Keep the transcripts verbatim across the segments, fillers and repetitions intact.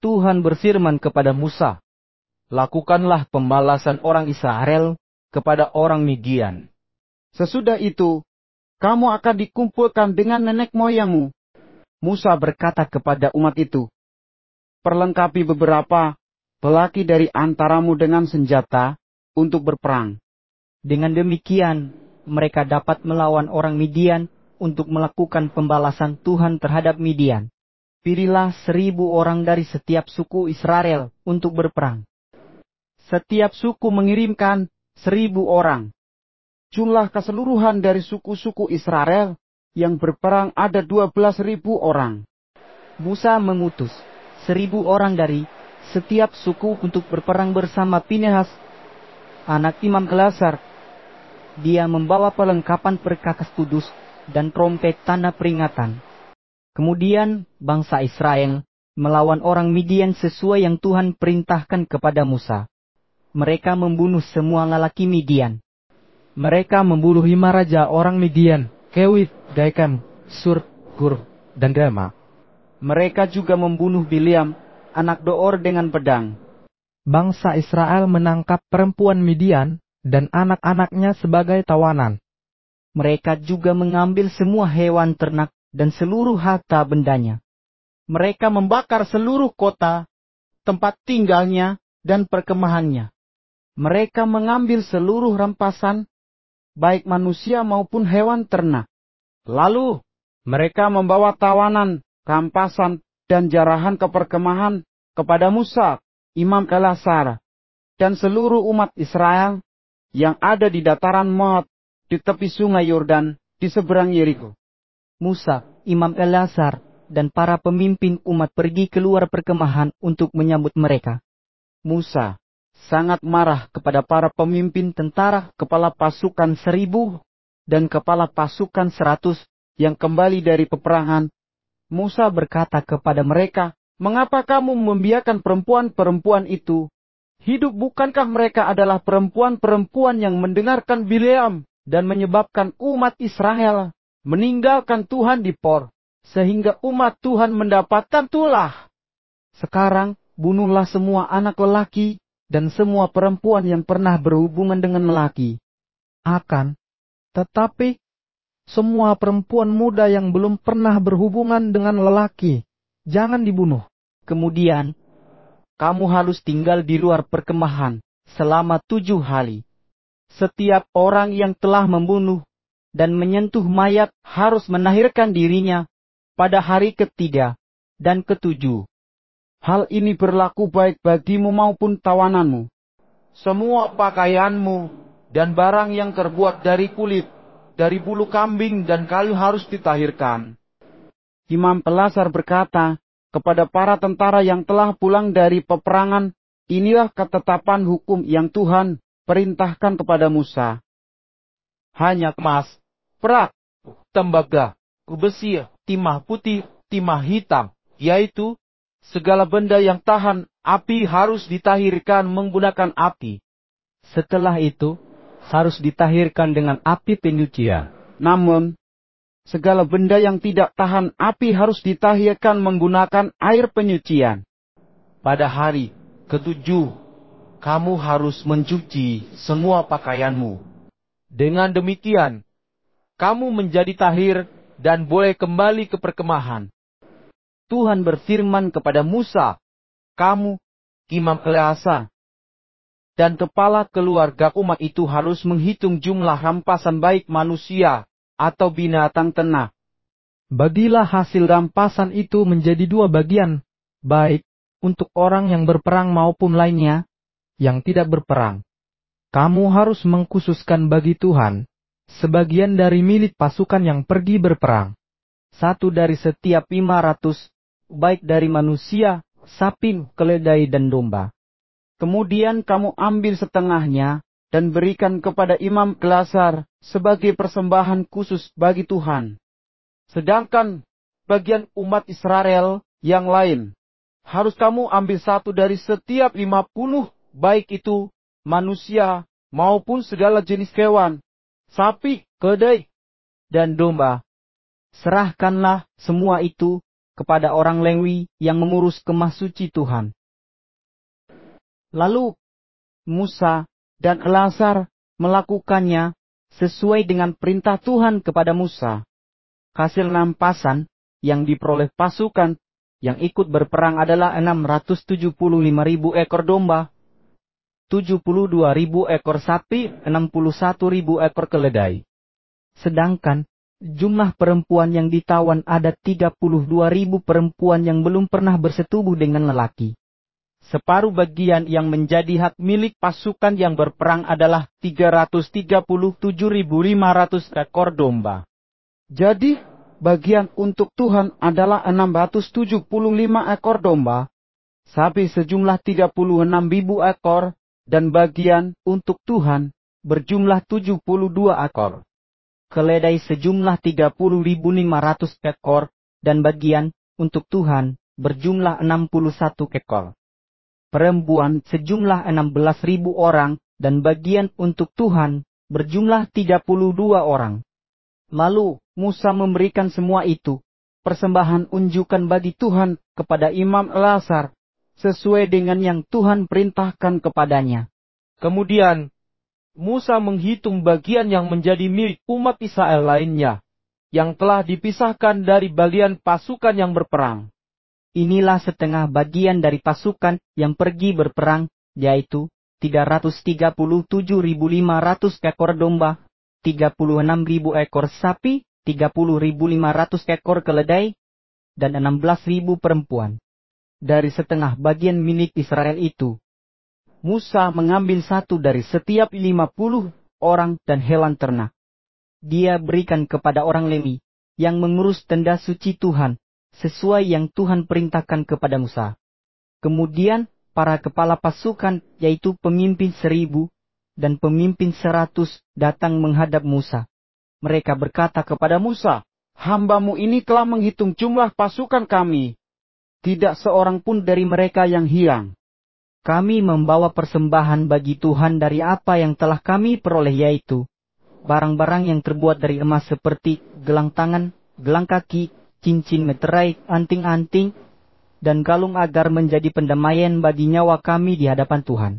Tuhan berfirman kepada Musa, "Lakukanlah pembalasan orang Israel kepada orang Midian. Sesudah itu, kamu akan dikumpulkan dengan nenek moyangmu." Musa berkata kepada umat itu, "Perlengkapi beberapa pelaki dari antaramu dengan senjata untuk berperang." Dengan demikian, mereka dapat melawan orang Midian untuk melakukan pembalasan Tuhan terhadap Midian. Pilihlah seribu orang dari setiap suku Israel untuk berperang. Setiap suku mengirimkan seribu orang. Jumlah keseluruhan dari suku-suku Israel yang berperang ada dua belas ribu orang. Musa mengutus seribu orang dari setiap suku untuk berperang bersama Pinehas, anak Imam Eleazar. Dia membawa perlengkapan perkakas kudus dan trompet tanda peringatan. Kemudian bangsa Israel melawan orang Midian sesuai yang Tuhan perintahkan kepada Musa. Mereka membunuh semua lelaki Midian. Mereka membunuh lima raja orang Midian, Kewit, Gaikam, Sur, Gur, dan Rema. Mereka juga membunuh Biliam, anak Door dengan pedang. Bangsa Israel menangkap perempuan Midian dan anak-anaknya sebagai tawanan. Mereka juga mengambil semua hewan ternak dan seluruh harta bendanya. Mereka membakar seluruh kota, tempat tinggalnya, dan perkemahannya. Mereka mengambil seluruh rampasan, baik manusia maupun hewan ternak. Lalu, mereka membawa tawanan, rampasan, dan jarahan ke perkemahan kepada Musa, Imam Eleazar, dan seluruh umat Israel yang ada di dataran Moab, di tepi sungai Yordan, di seberang Yeriko. Musa, Imam Eleazar, dan para pemimpin umat pergi keluar perkemahan untuk menyambut mereka. Musa sangat marah kepada para pemimpin tentara, kepala pasukan seribu, dan kepala pasukan seratus yang kembali dari peperangan. Musa berkata kepada mereka, "Mengapa kamu membiarkan perempuan-perempuan itu hidup? Bukankah mereka adalah perempuan-perempuan yang mendengarkan Bileam dan menyebabkan umat Israel meninggalkan Tuhan di Por, sehingga umat Tuhan mendapatkan tulah? Sekarang bunuhlah semua anak lelaki dan semua perempuan yang pernah berhubungan dengan lelaki." Akan tetapi, semua perempuan muda yang belum pernah berhubungan dengan lelaki, jangan dibunuh. Kemudian, kamu harus tinggal di luar perkemahan selama tujuh hari. Setiap orang yang telah membunuh dan menyentuh mayat harus menahirkan dirinya pada hari ketiga dan ketujuh. Hal ini berlaku baik bagimu maupun tawananmu. Semua pakaianmu dan barang yang terbuat dari kulit, dari bulu kambing dan kayu harus ditahirkan. Imam Eleazar berkata kepada para tentara yang telah pulang dari peperangan, "Inilah ketetapan hukum yang Tuhan perintahkan kepada Musa. Hanya emas, perak, tembaga, besi, timah putih, timah hitam, yaitu segala benda yang tahan api harus ditahirkan menggunakan api. Setelah itu, harus ditahirkan dengan api penyucian. Namun, segala benda yang tidak tahan api harus ditahirkan menggunakan air penyucian. Pada hari ketujuh, kamu harus mencuci semua pakaianmu. Dengan demikian, kamu menjadi tahir dan boleh kembali ke perkemahan." Tuhan berfirman kepada Musa, "Kamu, Imam Eleazar, dan kepala keluarga umat itu harus menghitung jumlah rampasan baik manusia atau binatang ternak. Bagilah hasil rampasan itu menjadi dua bagian, baik untuk orang yang berperang maupun lainnya yang tidak berperang. Kamu harus mengkhususkan bagi Tuhan sebagian dari milik pasukan yang pergi berperang. Satu dari setiap lima ratus, baik dari manusia, sapi, keledai, dan domba. Kemudian kamu ambil setengahnya dan berikan kepada Imam Eleazar sebagai persembahan khusus bagi Tuhan. Sedangkan bagian umat Israel yang lain, harus kamu ambil satu dari setiap lima puluh, baik itu manusia maupun segala jenis hewan, sapi, keledai, dan domba. Serahkanlah semua itu kepada orang Lewi yang mengurus kemah suci Tuhan. Lalu Musa dan Eleazar melakukannya sesuai dengan perintah Tuhan kepada Musa. Hasil rampasan yang diperoleh pasukan yang ikut berperang adalah enam ratus tujuh puluh lima ribu ekor domba, tujuh puluh dua ribu ekor sapi, enam puluh satu ribu ekor keledai. Sedangkan jumlah perempuan yang ditawan ada tiga puluh dua ribu perempuan yang belum pernah bersetubuh dengan lelaki. Separuh bagian yang menjadi hak milik pasukan yang berperang adalah tiga ratus tiga puluh tujuh ribu lima ratus ekor domba. Jadi, bagian untuk Tuhan adalah enam ratus tujuh puluh lima ekor domba, sapi sejumlah tiga puluh enam ribu ekor, dan bagian untuk Tuhan berjumlah tujuh puluh dua ekor. Keledai sejumlah tiga puluh ribu lima ratus ekor, dan bagian untuk Tuhan berjumlah enam puluh satu ekor. Perempuan sejumlah enam belas ribu orang, dan bagian untuk Tuhan berjumlah tiga puluh dua orang. Lalu Musa memberikan semua itu, persembahan unjukan bagi Tuhan kepada Imam Eleazar, sesuai dengan yang Tuhan perintahkan kepadanya. Kemudian, Musa menghitung bagian yang menjadi milik umat Israel lainnya, yang telah dipisahkan dari bagian pasukan yang berperang. Inilah setengah bagian dari pasukan yang pergi berperang, yaitu tiga ratus tiga puluh tujuh ribu lima ratus ekor domba, tiga puluh enam ribu ekor sapi, tiga puluh ribu lima ratus ekor keledai, dan enam belas ribu perempuan. Dari setengah bagian milik Israel itu, Musa mengambil satu dari setiap lima puluh orang dan hewan ternak. Dia berikan kepada orang Lewi yang mengurus tenda suci Tuhan, sesuai yang Tuhan perintahkan kepada Musa. Kemudian para kepala pasukan, yaitu pemimpin seribu dan pemimpin seratus, datang menghadap Musa. Mereka berkata kepada Musa, "Hambamu ini telah menghitung jumlah pasukan kami. Tidak seorang pun dari mereka yang hilang. Kami membawa persembahan bagi Tuhan dari apa yang telah kami peroleh, yaitu barang-barang yang terbuat dari emas seperti gelang tangan, gelang kaki, cincin meterai, anting-anting, dan kalung agar menjadi pendamaian bagi nyawa kami di hadapan Tuhan."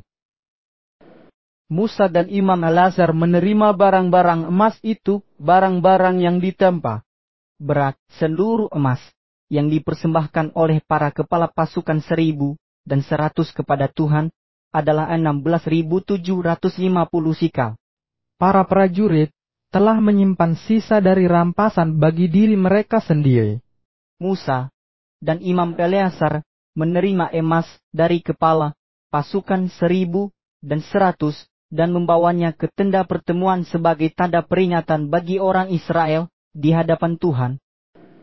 Musa dan Imam Eleazar menerima barang-barang emas itu, barang-barang yang ditempa. Berat seluruh emas yang dipersembahkan oleh para kepala pasukan seribu dan seratus kepada Tuhan adalah enam belas ribu tujuh ratus lima puluh sikal. Para prajurit telah menyimpan sisa dari rampasan bagi diri mereka sendiri. Musa dan Imam Eleazar menerima emas dari kepala pasukan seribu dan seratus dan membawanya ke tenda pertemuan sebagai tanda peringatan bagi orang Israel di hadapan Tuhan,